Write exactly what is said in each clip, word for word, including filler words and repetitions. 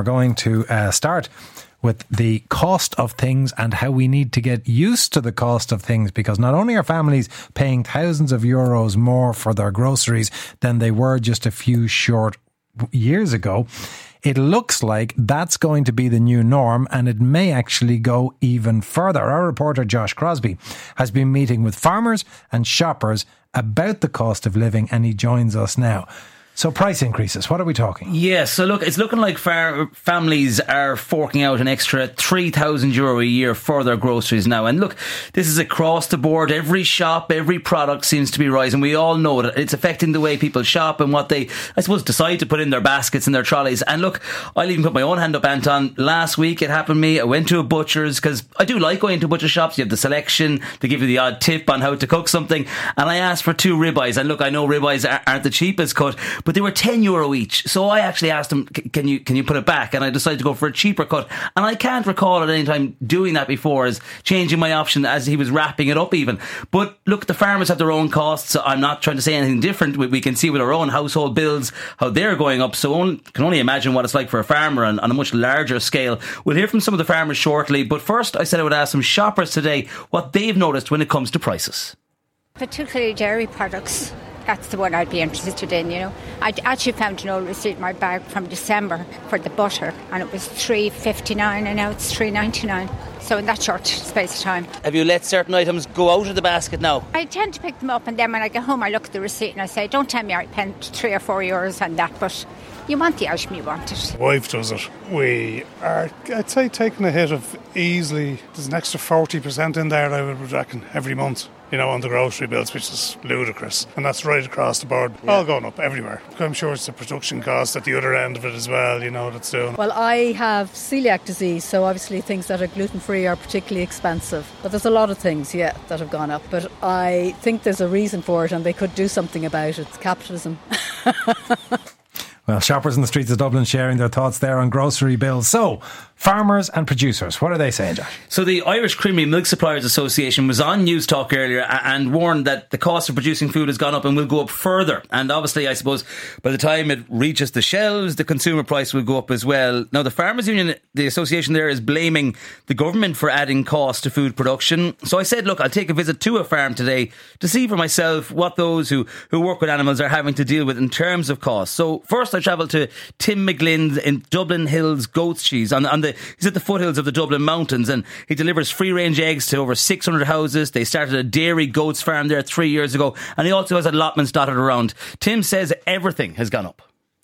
we're going to uh, start with the cost of things and how we need to get used to the cost of things, because not only are families paying thousands of euros more for their groceries than they were just a few short years ago, it looks like that's going to be the new norm, and it may actually go even further. Our reporter Josh Crosby has been meeting with farmers and shoppers about the cost of living, and he joins us now. So price increases, what are we talking? Yes, yeah, so look, it's looking like far- families are forking out an extra three thousand euro a year for their groceries now. And look, this is across the board. Every shop, every product seems to be rising. We all know that it's affecting the way people shop and what they, I suppose, decide to put in their baskets and their trolleys. And look, I'll even put my own hand up, Anton. Last week it happened to me. I went to a butcher's because I do like going to butcher shops. You have the selection, they give you the odd tip on how to cook something. And I asked for two ribeyes. And look, I know ribeyes aren't the cheapest cut, but they were ten euro each. So I actually asked him, can you can you put it back? And I decided to go for a cheaper cut. And I can't recall at any time doing that before, as changing my option as he was wrapping it up even. But look, the farmers have their own costs. So I'm not trying to say anything different. We, we can see with our own household bills how they're going up. So I can only imagine what it's like for a farmer on, on a much larger scale. We'll hear from some of the farmers shortly. But first, I said I would ask some shoppers today what they've noticed when it comes to prices. Particularly dairy products. That's the one I'd be interested in, you know. I actually found an old receipt in my bag from December for the butter, and it was three fifty-nine, and now it's three ninety-nine. So in that short space of time. Have you let certain items go out of the basket now? I tend to pick them up, and then when I get home I look at the receipt and I say, don't tell me I spent three or four euros on that, but you want the item, you want it. Wife does it. We are, I'd say, taking a hit of easily, there's an extra forty percent in there, I would reckon, every month. You know, on the grocery bills, which is ludicrous. And that's right across the board. Yeah. All going up everywhere. I'm sure it's the production cost at the other end of it as well, you know, that's doing. Well, I have celiac disease, so obviously things that are gluten-free are particularly expensive. But there's a lot of things, yeah, that have gone up. But I think there's a reason for it, and they could do something about it. It's capitalism. Well, shoppers in the streets of Dublin sharing their thoughts there on grocery bills. So, farmers and producers, what are they saying, Josh? So the Irish Creamery Milk Suppliers Association was on News Talk earlier and warned that the cost of producing food has gone up and will go up further. And obviously, I suppose, by the time it reaches the shelves, the consumer price will go up as well. Now, the Farmers Union, the association there, is blaming the government for adding cost to food production. So I said, look, I'll take a visit to a farm today to see for myself what those who, who work with animals are having to deal with in terms of cost. So first I travelled to Tim McGlynn's in Dublin Hills Goat's Cheese. On, on the, he's at the foothills of the Dublin Mountains, and he delivers free-range eggs to over six hundred houses. They started a dairy goats farm there three years ago, and he also has allotments dotted around. Tim says everything has gone up.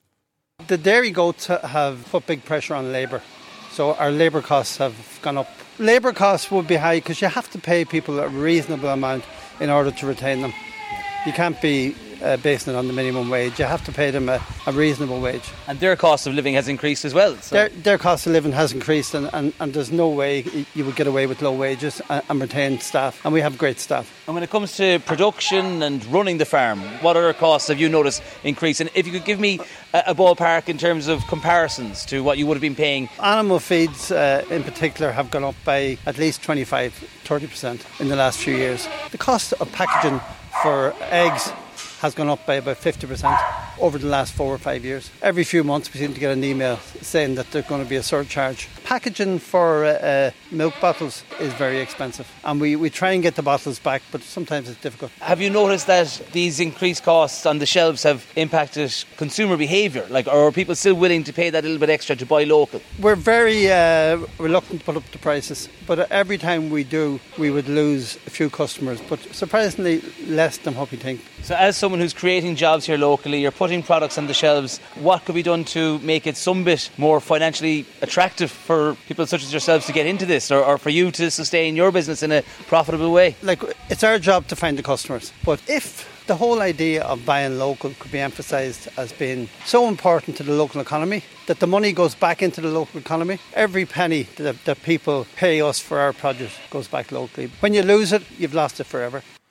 The dairy goats have put big pressure on labour, so our labour costs have gone up. Labour costs would be high because you have to pay people a reasonable amount in order to retain them. You can't be uh, basing it on the minimum wage. You have to pay them a, a reasonable wage. And their cost of living has increased as well. So. Their, their cost of living has increased, and, and, and there's no way you would get away with low wages and, and retain staff. And we have great staff. And when it comes to production and running the farm, what other costs have you noticed increase? And if you could give me a, a ballpark in terms of comparisons to what you would have been paying. Animal feeds uh, in particular have gone up by at least twenty-five, thirty percent in the last few years. The cost of packaging for eggs has gone up by about fifty percent over the last four or five years. Every few months we seem to get an email saying that there's going to be a surcharge. Packaging for uh, uh, milk bottles is very expensive, and we, we try and get the bottles back, but sometimes it's difficult. Have you noticed that these increased costs on the shelves have impacted consumer behaviour? Like, or are people still willing to pay that little bit extra to buy local? We're very uh, reluctant to put up the prices, but every time we do, we would lose a few customers, but surprisingly less than what we think. So as someone who's creating jobs here locally, you're putting products on the shelves, what could be done to make it some bit more financially attractive for people such as yourselves to get into this, or, or for you to sustain your business in a profitable way? Like, it's our job to find the customers, but if the whole idea of buying local could be emphasised as being so important to the local economy, that the money goes back into the local economy. Every penny that, that people pay us for our produce goes back locally. When you lose it, you've lost it forever.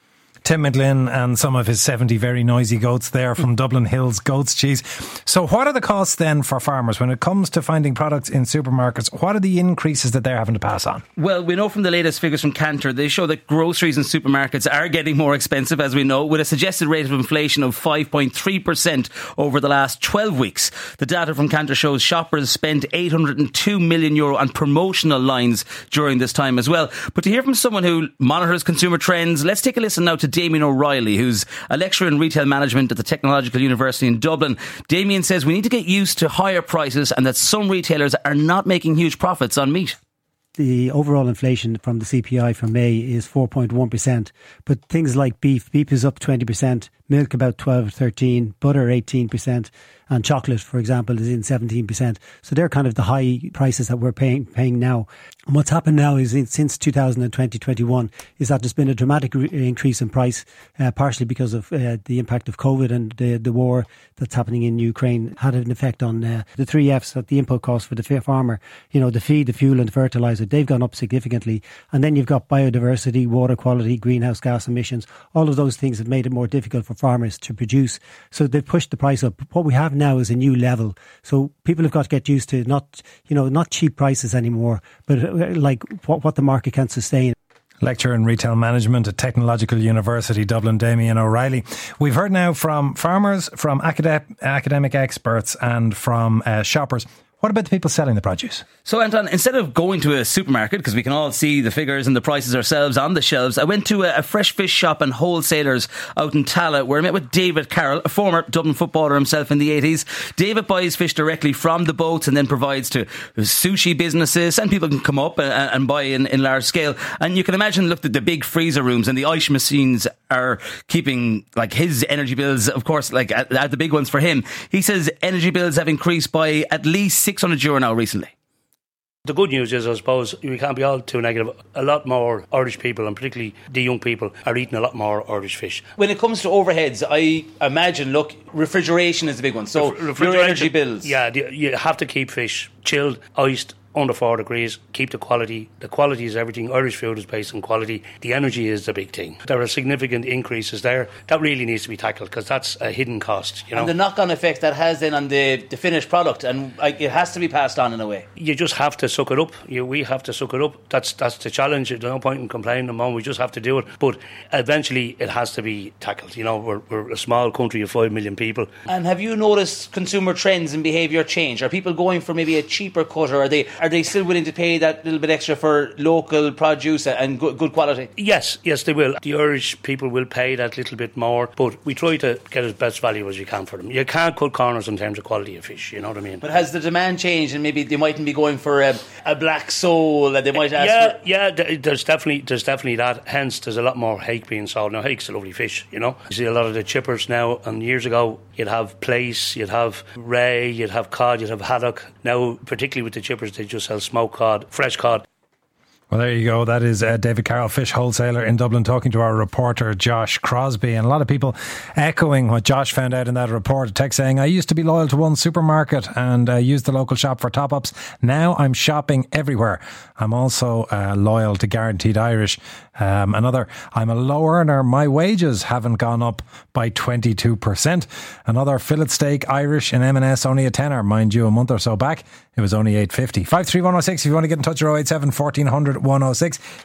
Tim McGlynn and some of his seventy very noisy goats there from Dublin Hills Goats Cheese. So what are the costs then for farmers when it comes to finding products in supermarkets? What are the increases that they're having to pass on? Well, we know from the latest figures from Kantar, they show that groceries in supermarkets are getting more expensive, as we know, with a suggested rate of inflation of five point three percent over the last twelve weeks. The data from Kantar shows shoppers spent eight hundred two million euro on promotional lines during this time as well. But to hear from someone who monitors consumer trends, let's take a listen now to Damien O'Reilly, who's a lecturer in retail management at the Technological University in Dublin. Damien says we need to get used to higher prices and that some retailers are not making huge profits on meat. The overall inflation from the C P I for May is four point one percent. But things like beef, beef is up twenty percent, milk about twelve or thirteen, butter eighteen percent, and chocolate, for example, is in seventeen percent. So they're kind of the high prices that we're paying paying now. And what's happened now is in, since two thousand twenty, twenty-one is that there's been a dramatic re- increase in price, uh, partially because of uh, the impact of COVID and the, the war that's happening in Ukraine had an effect on uh, the three F's, that the input costs for the farmer, you know, the feed, the fuel and the fertiliser, they've gone up significantly. And then you've got biodiversity, water quality, greenhouse gas emissions, all of those things have made it more difficult for farmers to produce. So they've pushed the price up. What we have now is a new level. So people have got to get used to not, you know, not cheap prices anymore, but like what, what the market can sustain. Lecturer in Retail Management at Technological University Dublin, Damien O'Reilly. We've heard now from farmers, from academic, academic experts and from uh, shoppers. What about the people selling the produce? So, Anton, instead of going to a supermarket, because we can all see the figures and the prices ourselves on the shelves, I went to a, a fresh fish shop and wholesalers out in Tala, where I met with David Carroll, a former Dublin footballer himself in the eighties. David buys fish directly from the boats and then provides to sushi businesses, and people can come up and, and buy in, in large scale. And you can imagine, look, at the big freezer rooms and the ice machines are keeping like his energy bills, of course, like at, at the big ones for him. He says energy bills have increased by at least six hundred euro now recently. The good news is, I suppose, we can't be all too negative. A lot more Irish people, and particularly the young people, are eating a lot more Irish fish. When it comes to overheads, I imagine, look, refrigeration is the big one. So Ref- your energy bills. Yeah, you have to keep fish chilled, iced, under four degrees, keep the quality. The quality is everything. Irish food is based on quality. The energy is the big thing. There are significant increases there. That really needs to be tackled, because that's a hidden cost. You know? And the knock-on effect that has then on the, the finished product, and like, it has to be passed on in a way. You just have to suck it up. You, we have to suck it up. That's that's the challenge. There's no point in complaining, Mom. We just have to do it. But eventually it has to be tackled. You know, we're, we're a small country of five million people. And have you noticed consumer trends and behaviour change? Are people going for maybe a cheaper cut, or are they are they still willing to pay that little bit extra for local produce and good, good quality? Yes, yes, they will. The Irish people will pay that little bit more, but we try to get as best value as you can for them. You can't cut corners in terms of quality of fish, you know what I mean? But has the demand changed, and maybe they mightn't be going for a, a black sole, and they might ask yeah, for... Yeah, there's definitely there's definitely that. Hence, there's a lot more hake being sold. Now, hake's a lovely fish, you know. You see a lot of the chippers now, and years ago, you'd have plaice, you'd have ray, you'd have cod, you'd have haddock. Now, particularly with the chippers, they just sell smoked cod, fresh cod. Well, there you go. That is uh, David Carroll, fish wholesaler in Dublin, talking to our reporter Josh Crosby. And a lot of people echoing what Josh found out in that report. A text saying, I used to be loyal to one supermarket and uh, used the local shop for top-ups. Now I'm shopping everywhere. I'm also uh, loyal to Guaranteed Irish. Um, another, I'm a low earner. My wages haven't gone up by twenty-two percent. Another, fillet steak Irish in M and S, only a tenner. Mind you, a month or so back, it was only eight fifty. five three one oh six if you want to get in touch, oh eight seven, fourteen hundred, one oh six.